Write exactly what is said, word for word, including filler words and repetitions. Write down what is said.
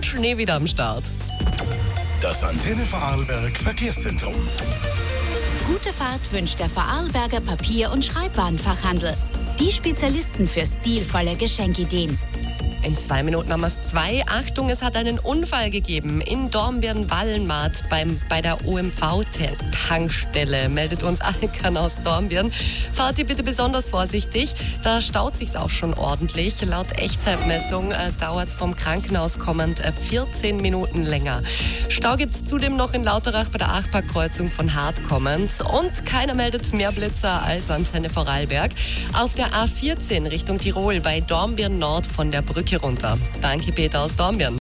Schnee wieder am Start. Das Antenne Vorarlberg Verkehrszentrum. Gute Fahrt wünscht der Vorarlberger Papier- und Schreibwarenfachhandel. Die Spezialisten für stilvolle Geschenkideen. In zwei Minuten haben wir es zwei. Achtung, es hat einen Unfall gegeben in Dornbirn-Wallenmaat beim, bei der O M V-Tankstelle. Meldet uns Alkan aus Dornbirn. Fahrt ihr bitte besonders vorsichtig. Da staut sich's auch schon ordentlich. Laut Echtzeitmessung äh, dauert es vom Krankenhaus kommend äh, vierzehn Minuten länger. Stau gibt's zudem noch in Lauterach bei der Achparkkreuzung von Hart kommend. Und keiner meldet mehr Blitzer als Antenne Vorarlberg. Auf der A vierzehn Richtung Tirol bei Dornbirn Nord von der Brücke runter. Danke, Peter aus Dornbirn.